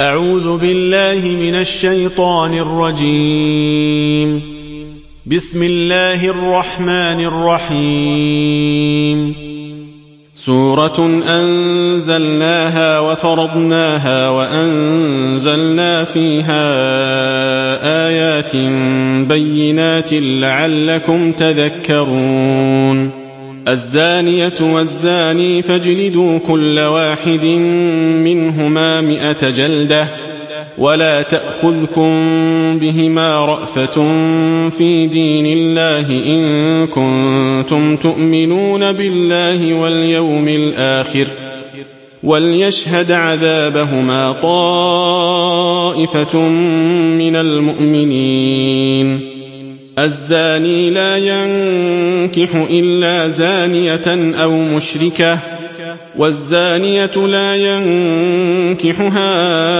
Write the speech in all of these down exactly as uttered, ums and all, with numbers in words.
أعوذ بالله من الشيطان الرجيم. بسم الله الرحمن الرحيم. سورة أنزلناها وفرضناها وأنزلنا فيها آيات بينات لعلكم تذكرون. الزانية والزاني فاجلدوا كل واحد منهما مئة جلدة ولا تأخذكم بهما رأفة في دين الله إن كنتم تؤمنون بالله واليوم الآخر وليشهد عذابهما طائفة من المؤمنين. الزاني لا ينكح إلا زانية أو مشركة والزانية لا ينكحها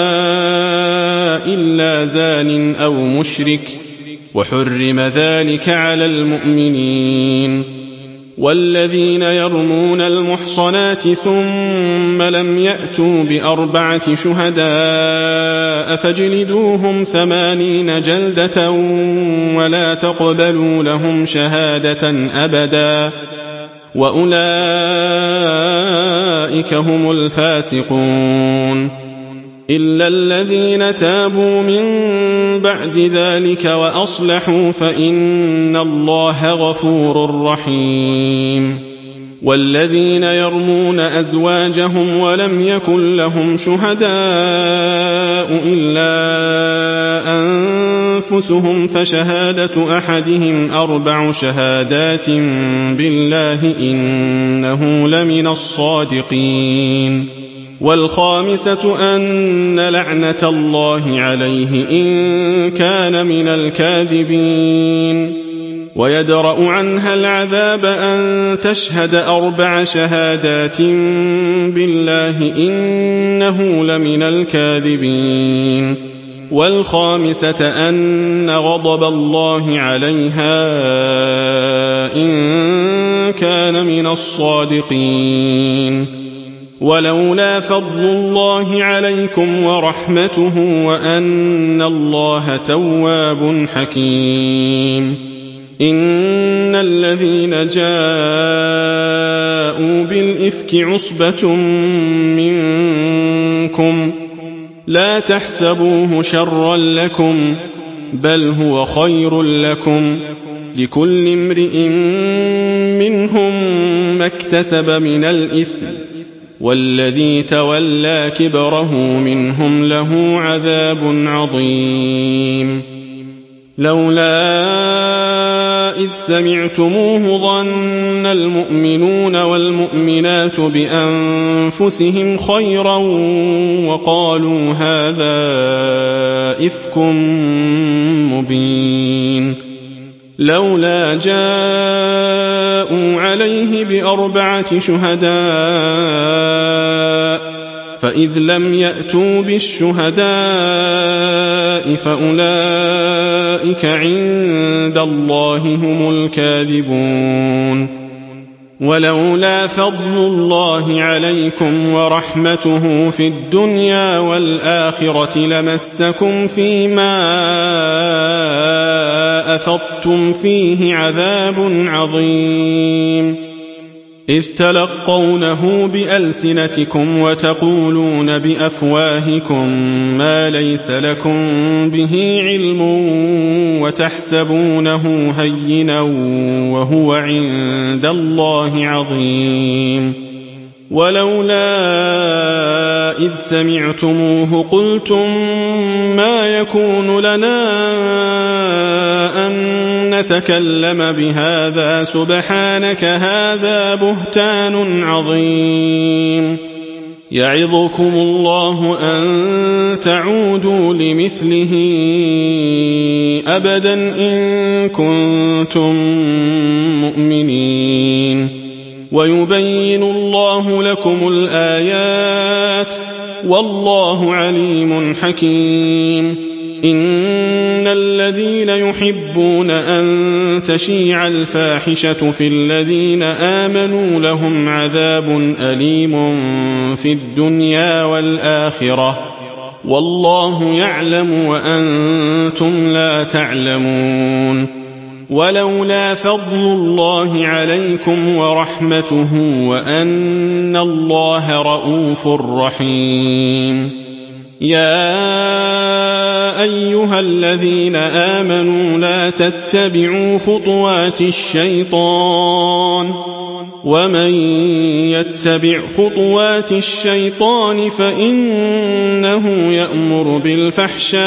إلا زان أو مشرك وحرم ذلك على المؤمنين. والذين يرمون المحصنات ثم لم يأتوا بأربعة شهداء فاجلدوهم ثمانين جلدة ولا تقبلوا لهم شهادة أبدا وأولئك هم الفاسقون. إلا الذين تابوا من بعد ذلك وأصلحوا فإن الله غفور رحيم. والذين يرمون أزواجهم ولم يكن لهم شهداء إلا أنفسهم فشهادة أحدهم أربع شهادات بالله إنه لمن الصادقين. والخامسة أن لعنة الله عليه إن كان من الكاذبين. ويدرأ عنها العذاب أن تشهد أربع شهادات بالله إنه لمن الكاذبين. والخامسة أن غضب الله عليها إن كان من الصادقين. ولولا فضل الله عليكم ورحمته وأن الله تواب حكيم. إن الذين جاءوا بالإفك عصبة منكم لا تحسبوه شرا لكم بل هو خير لكم لكل امرئ منهم ما اكتسب من الإثم والذي تولى كبره منهم له عذاب عظيم. لولا إذ سمعتموه ظن المؤمنون والمؤمنات بأنفسهم خيرا وقالوا هذا إفك مبين. لولا جاءوا عليه بأربعة شهداء فإذ لم يأتوا بالشهداء فأولئك عند الله هم الكاذبون. ولولا فضل الله عليكم ورحمته في الدنيا والآخرة لمسكم فيما أفضتم فيه عذاب عظيم. إذ تلقونه بألسنتكم وتقولون بأفواهكم ما ليس لكم به علم وتحسبونه هينا وهو عند الله عظيم. ولولا إذ سمعتموه قلتم ما يكون لنا أن نتكلم بهذا سبحانك هذا بهتان عظيم. يعظكم الله أن تعودوا لمثله أبدا إن كنتم مؤمنين. ويبين الله لكم الآيات والله عليم حكيم. إن الذين يحبون أن تشيع الفاحشة في الذين آمنوا لهم عذاب أليم في الدنيا والآخرة والله يعلم وأنتم لا تعلمون ولولا فضل الله عليكم ورحمته وأن الله رءوف رحيم يا أيها الذين آمنوا لا تتبعوا خطوات الشيطان ومن يتبع خطوات الشيطان فإنه يأمر بالفحشاء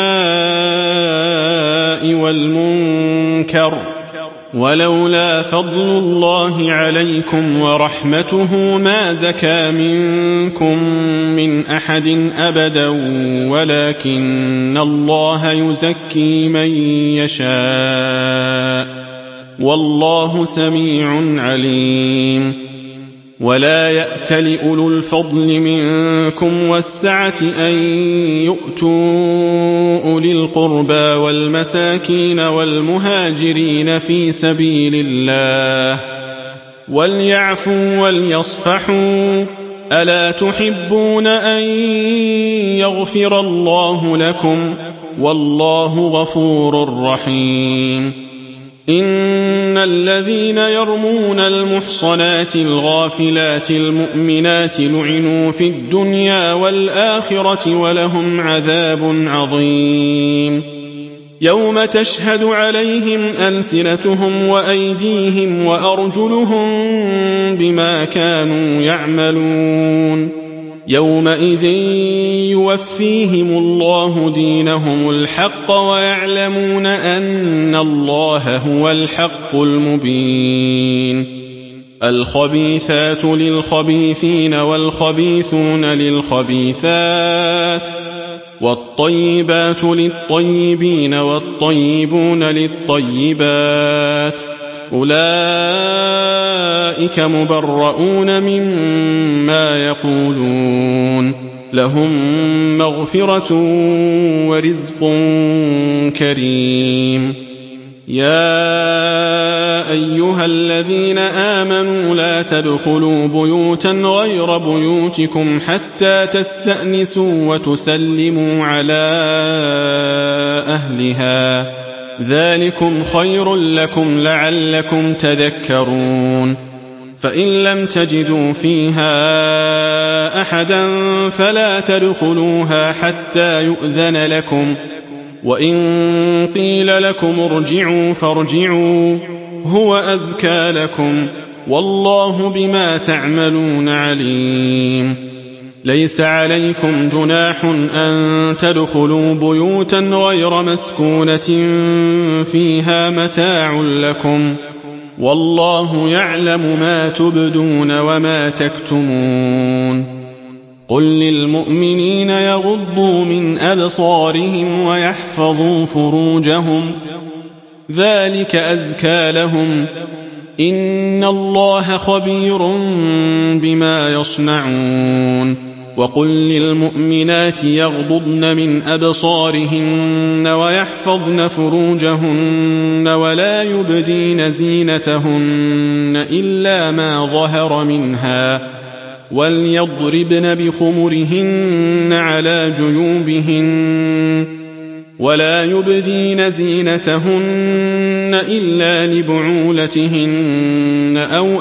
والمنكر ولولا فضل الله عليكم ورحمته ما زكى منكم من أحد أبدا ولكن الله يزكي من يشاء والله سميع عليم ولا يأتل أولو الفضل منكم والسعة أن يؤتوا أولي القربى والمساكين والمهاجرين في سبيل الله وليعفوا وليصفحوا ألا تحبون أن يغفر الله لكم والله غفور رحيم إن الذين يرمون المحصنات الغافلات المؤمنات لعنوا في الدنيا والآخرة ولهم عذاب عظيم يوم تشهد عليهم ألسنتهم وأيديهم وأرجلهم بما كانوا يعملون يومئذ يوفيهم الله دينهم الحق ويعلمون أن الله هو الحق المبين الخبيثات للخبيثين والخبيثون للخبيثات والطيبات للطيبين والطيبون للطيبات أولئك مبرؤون مما يقولون لهم مغفرة ورزق كريم يا أيها الذين آمنوا لا تدخلوا بيوتا غير بيوتكم حتى تستأنسوا وتسلموا على أهلها ذلكم خير لكم لعلكم تذكرون فإن لم تجدوا فيها أحدا فلا تدخلوها حتى يؤذن لكم وإن قيل لكم ارجعوا فارجعوا هو أزكى لكم والله بما تعملون عليم ليس عليكم جناح أن تدخلوا بيوتا غير مسكونة فيها متاع لكم والله يعلم ما تبدون وما تكتمون قل للمؤمنين يغضوا من أبصارهم ويحفظوا فروجهم ذلك أزكى لهم إن الله خبير بما يصنعون وقل للمؤمنات يغضضن من أبصارهن ويحفظن فروجهن ولا يبدين زينتهن إلا ما ظهر منها وليضربن بخمرهن على جيوبهن ولا يبدين زينتهن إلا لبعولتهن أو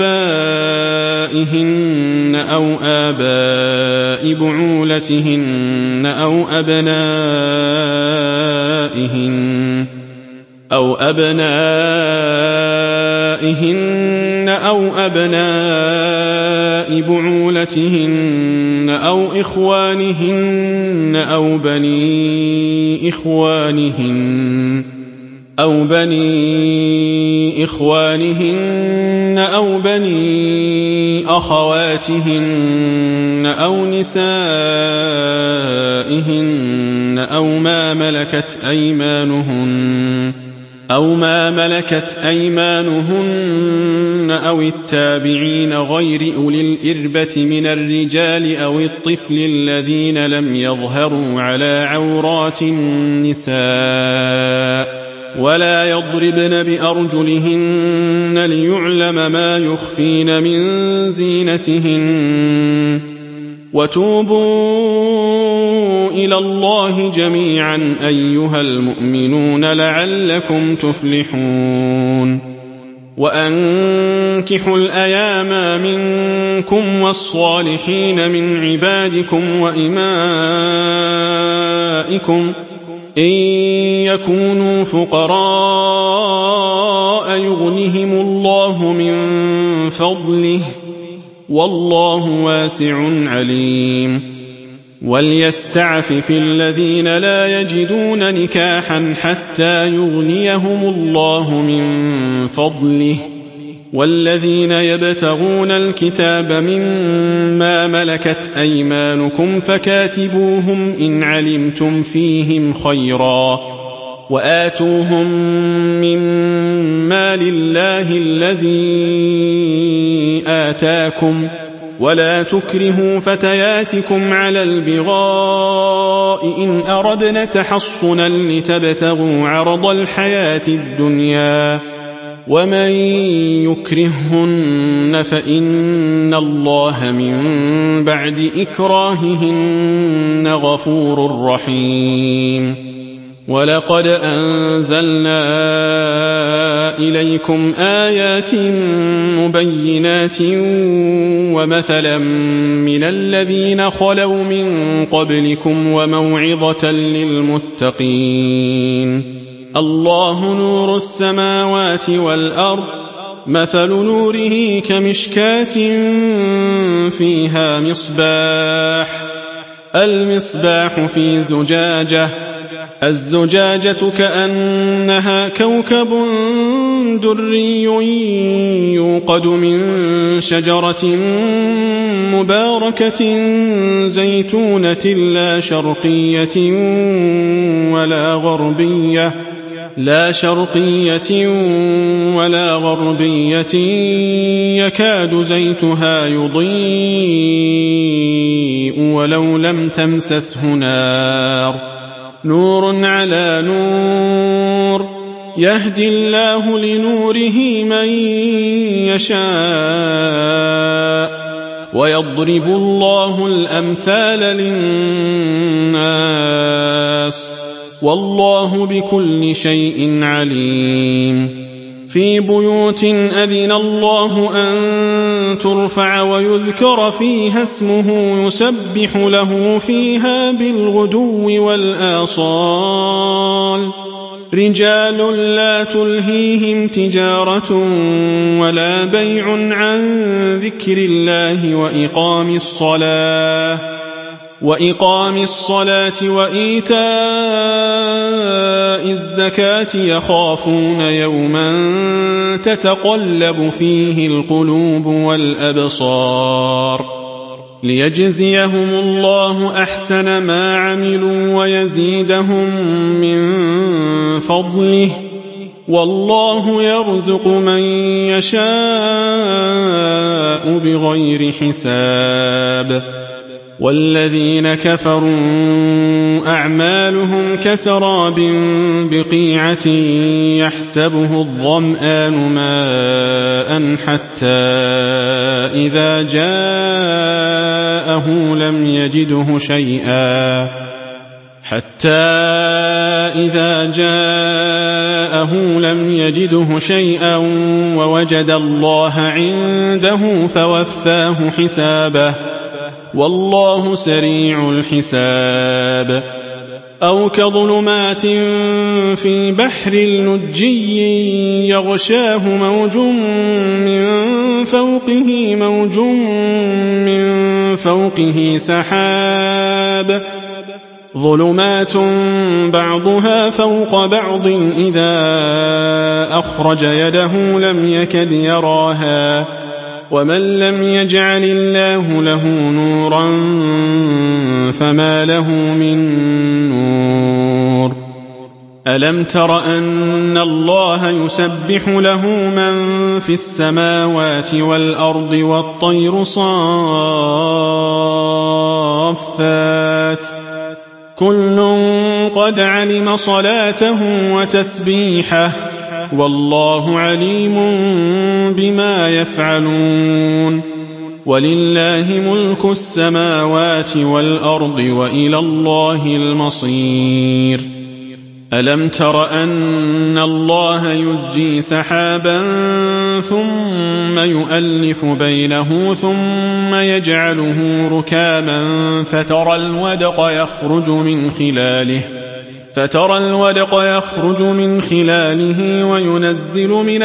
آبائهن أو آباء بعولتهن أو أبنائهن أو أبنائهن أو أبناء بعولتهن أو إخوانهن أو بني إخوانهن أو بني إخوانهن أو بني أخواتهن أو نسائهن أو ما ملكت أيمانهن أو ما ملكت أيمانهن أو التابعين غير أولي الإربة من الرجال أو الطفل الذين لم يظهروا على عورات النساء ولا يضربن بأرجلهن ليعلم ما يخفين من زينتهن وتوبوا إلى الله جميعا أيها المؤمنون لعلكم تفلحون وأنكحوا الأيام منكم والصالحين من عبادكم وإمائكم إن يكونوا فقراء يغنهم الله من فضله والله واسع عليم وليستعفف الذين لا يجدون نكاحا حتى يغنيهم الله من فضله والذين يبتغون الكتاب مما ملكت أيمانكم فكاتبوهم إن علمتم فيهم خيرا وآتوهم مما لله الذي آتاكم ولا تكرهوا فتياتكم على البغاء إن أردنا تحصنا لتبتغوا عرض الحياة الدنيا ومن يكرههن فإن الله من بعد إكراههن غفور رحيم ولقد أنزلنا إليكم آيات مبينات ومثلا من الذين خلوا من قبلكم وموعظة للمتقين الله نور السماوات والأرض مثل نوره كمشكاة فيها مصباح المصباح في زجاجة الزجاجة كأنها كوكب دري يوقد من شجرة مباركة زيتونة لا شرقية ولا غربية لا شرقية ولا غربية يكاد زيتها يضيء ولو لم تمسسه نار نور على نور يهدي الله لنوره من يشاء ويضرب الله الأمثال للناس والله بكل شيء عليم في بيوت أذن الله أن ترفع ويذكر فيها اسمه يسبح له فيها بالغدو والآصال رجال لا تلهيهم تجارة ولا بيع عن ذكر الله وإقام الصلاة وإقام الصلاة وإيتاء الزكاة يخافون يوما تتقلب فيه القلوب والأبصار ليجزيهم الله أحسن ما عملوا ويزيدهم من فضله والله يرزق من يشاء بغير حساب والذين كفروا أعمالهم كسراب بقيعة يحسبه الظمآن ماء حتى إذا جاءه لم يجده شيئا حتى إذا جاءه لم يجده شيئا ووجد الله عنده فوفاه حسابه والله سريع الحساب أو كظلمات في بحر لجي يغشاه موج من فوقه موج من فوقه سحاب ظلمات بعضها فوق بعض إذا أخرج يده لم يكد يراها ومن لم يجعل الله له نورا فما له من نور ألم تر أن الله يسبح له من في السماوات والأرض والطير صافات كل قد علم صلاته وتسبيحه والله عليم بما يفعلون وَلِلَّهِ مُلْكُ السَّمَاوَاتِ وَالْأَرْضِ وَإِلَى اللَّهِ الْمَصِيرُ أَلَمْ تَرَ أَنَّ اللَّهَ يُزْجِي سَحَابًا ثُمَّ يُؤَلِّفُ بَيْنَهُ ثُمَّ يَجْعَلُهُ رُكَامًا فَتَرَى الْوَدْقَ يَخْرُجُ مِنْ خِلَالِهِ فترى الودق يخرج من خلاله وينزل من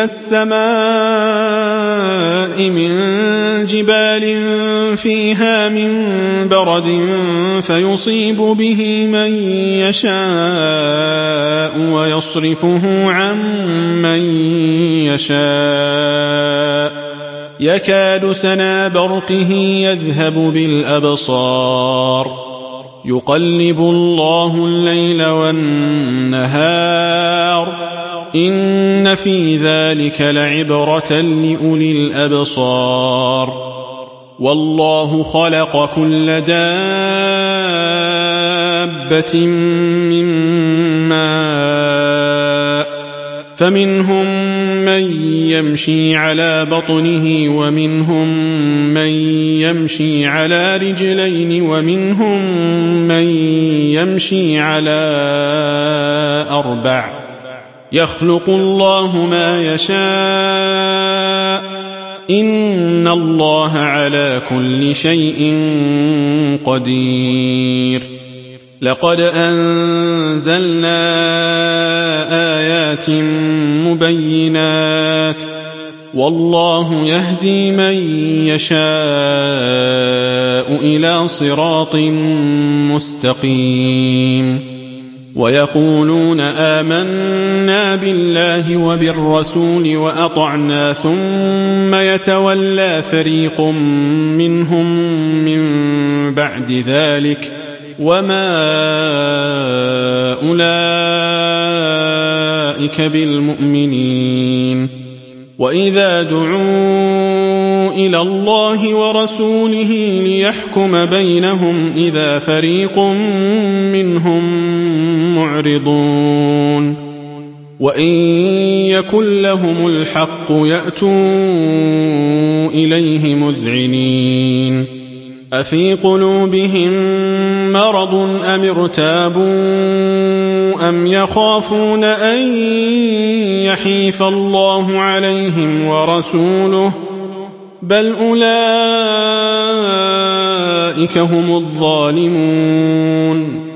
السماء من جبال فيها من برد فيصيب به من يشاء ويصرفه عن من يشاء يكاد سنا برقه يذهب بالأبصار يقلب الله الليل والنهار إن في ذلك لعبرة لأولي الأبصار والله خلق كل دابة من ماء فمنهم من يمشي على بطنه ومنهم من يمشي على رجلين ومنهم من يمشي على أربع يخلق الله ما يشاء إن الله على كل شيء قدير لقد أنزلنا آيات مبينات والله يهدي من يشاء إلى صراط مستقيم ويقولون آمنا بالله وبالرسول وأطعنا ثم يتولى فريق منهم من بعد ذلك وما أولئك بالمؤمنين وإذا دعوا إلى الله ورسوله ليحكم بينهم إذا فريق منهم معرضون وإن يكن لهم الحق يأتوا إليه مذعنين أفي قلوبهم مرض أم ارتابوا أم يخافون أن يحيف الله عليهم ورسوله بل أولئك هم الظالمون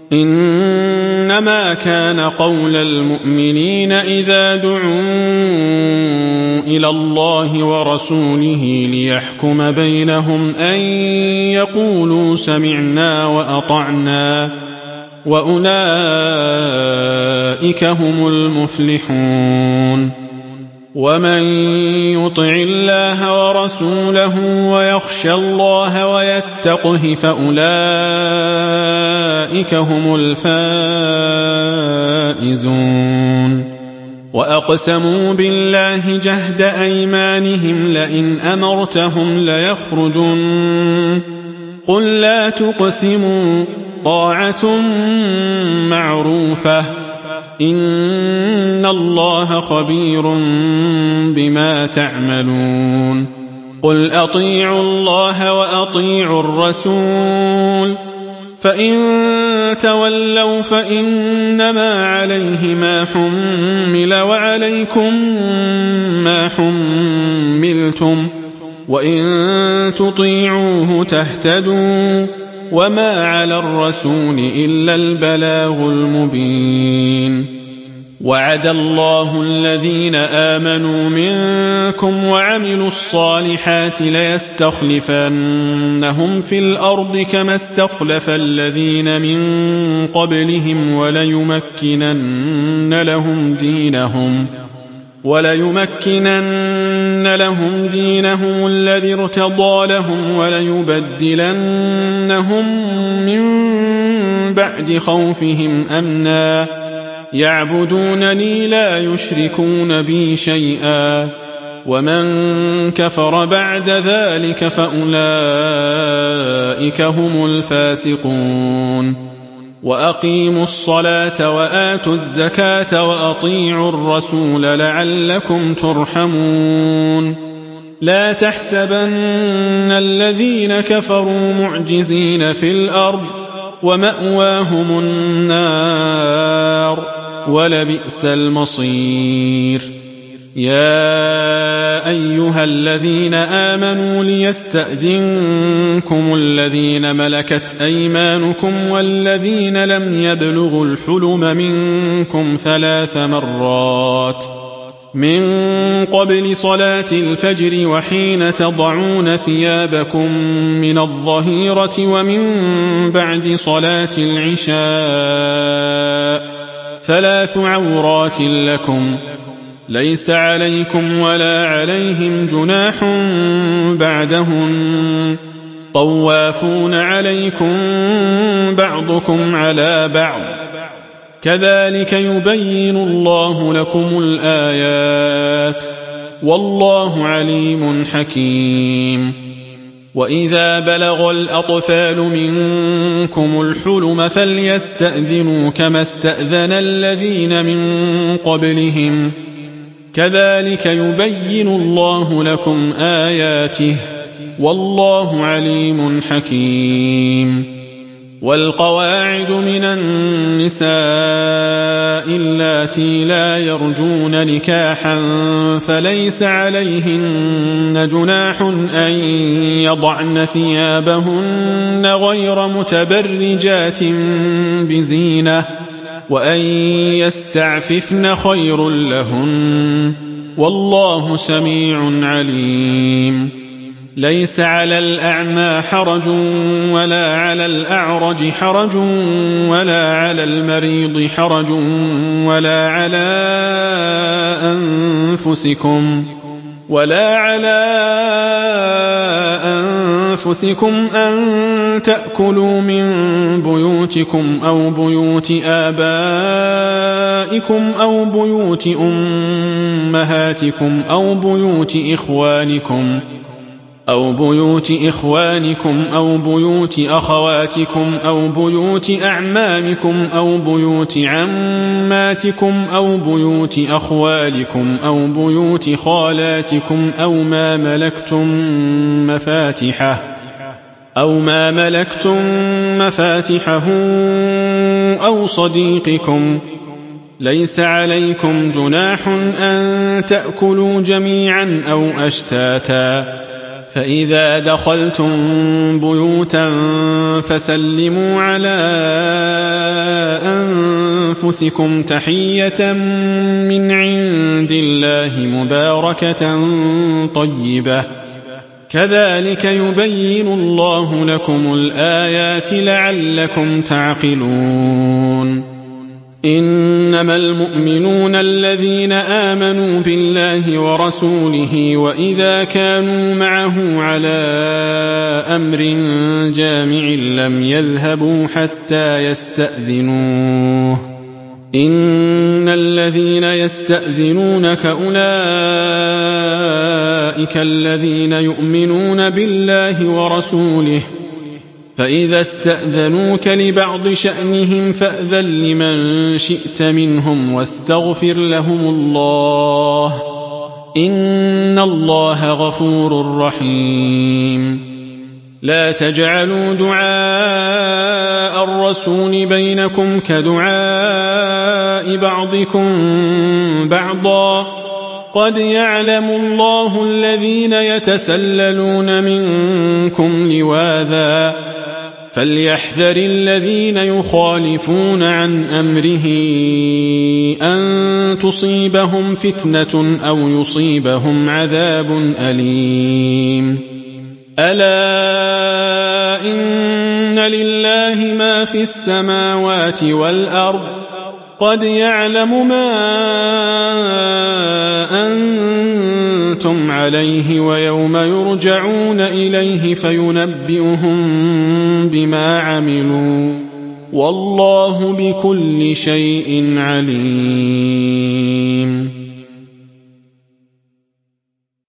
إنما كان قول المؤمنين إذا دعوا إلى الله ورسوله ليحكم بينهم أن يقولوا سمعنا وأطعنا وأولئك هم المفلحون ومن يطع الله ورسوله ويخشى الله ويتقه فأولئك هم الفائزون وأقسموا بالله جهد أيمانهم لئن أمرتهم ليخرجن قل لا تقسموا طاعة معروفة إن الله خبير بما تعملون قل أطيعوا الله وأطيعوا الرسول فإن تولوا فإنما عليه ما حمل وعليكم ما حملتم وإن تطيعوه تهتدوا وما على الرسول إلا البلاغ المبين وعد الله الذين آمنوا منكم وعملوا الصالحات ليستخلفنهم في الأرض كما استخلف الذين من قبلهم وليمكنن لهم دينهم وليمكنن لهم دينهم الذي ارتضى لهم وليبدلنهم من بعد خوفهم أمنا يعبدونني لا يشركون بي شيئا ومن كفر بعد ذلك فأولئك هم الفاسقون وأقيموا الصلاة وآتوا الزكاة وأطيعوا الرسول لعلكم ترحمون لا تحسبن الذين كفروا معجزين في الأرض ومأواهم النار ولبئس المصير يا أيها الذين آمنوا ليستأذنكم الذين ملكت أيمانكم والذين لم يبلغوا الحلم منكم ثلاث مرات من قبل صلاة الفجر وحين تضعون ثيابكم من الظهيرة ومن بعد صلاة العشاء ثلاث عورات لكم ليس عليكم ولا عليهم جناح بعدهن طوافون عليكم بعضكم على بعض كذلك يبين الله لكم الآيات والله عليم حكيم وإذا بلغ الأطفال منكم الحلم فليستأذنوا كما استأذن الذين من قبلهم كذلك يبين الله لكم آياته والله عليم حكيم والقواعد من النساء اللاتي لا يرجون نكاحا فليس عليهن جناح أن يضعن ثيابهن غير متبرجات بزينة وأن يستعففن خير لهن والله سميع عليم ليس على الأعمى حرج ولا على الأعرج حرج ولا على المريض حرج ولا على أنفسكم ولا على أنفسكم أن تأكلوا من بيوتكم أو بيوت آبائكم أو بيوت أمهاتكم أو بيوت إخوانكم أو بيوت إخوانكم أو بيوت أخواتكم أو بيوت أعمامكم أو بيوت عماتكم أو بيوت أخوالكم أو بيوت خالاتكم أو ما ملكتم مفاتحه أو ما ملكتم مفاتحه أو صديقكم ليس عليكم جناح أن تأكلوا جميعا أو أشتاتا فإذا دخلتم بيوتا فسلموا على أنفسكم تحية من عند الله مباركة طيبة كذلك يبين الله لكم الآيات لعلكم تعقلون إنما المؤمنون الذين آمنوا بالله ورسوله وإذا كانوا معه على أمر جامع لم يذهبوا حتى يستأذنوه إن الذين يستأذنونك أولئك الذين يؤمنون بالله ورسوله فإذا استأذنوك لبعض شأنهم فأذن لمن شئت منهم واستغفر لهم الله إن الله غفور رحيم لا تجعلوا دعاء الرسول بينكم كدعاء بعضكم بعضا قد يعلم الله الذين يتسللون منكم لواذا فليحذر الذين يخالفون عن أمره أن تصيبهم فتنة أو يصيبهم عذاب أليم ألا إن لله ما في السماوات والأرض قد يعلم ما أنتم عليه ويوم يرجعون إليه فينبئهم بما عملوا والله بكل شيء عليم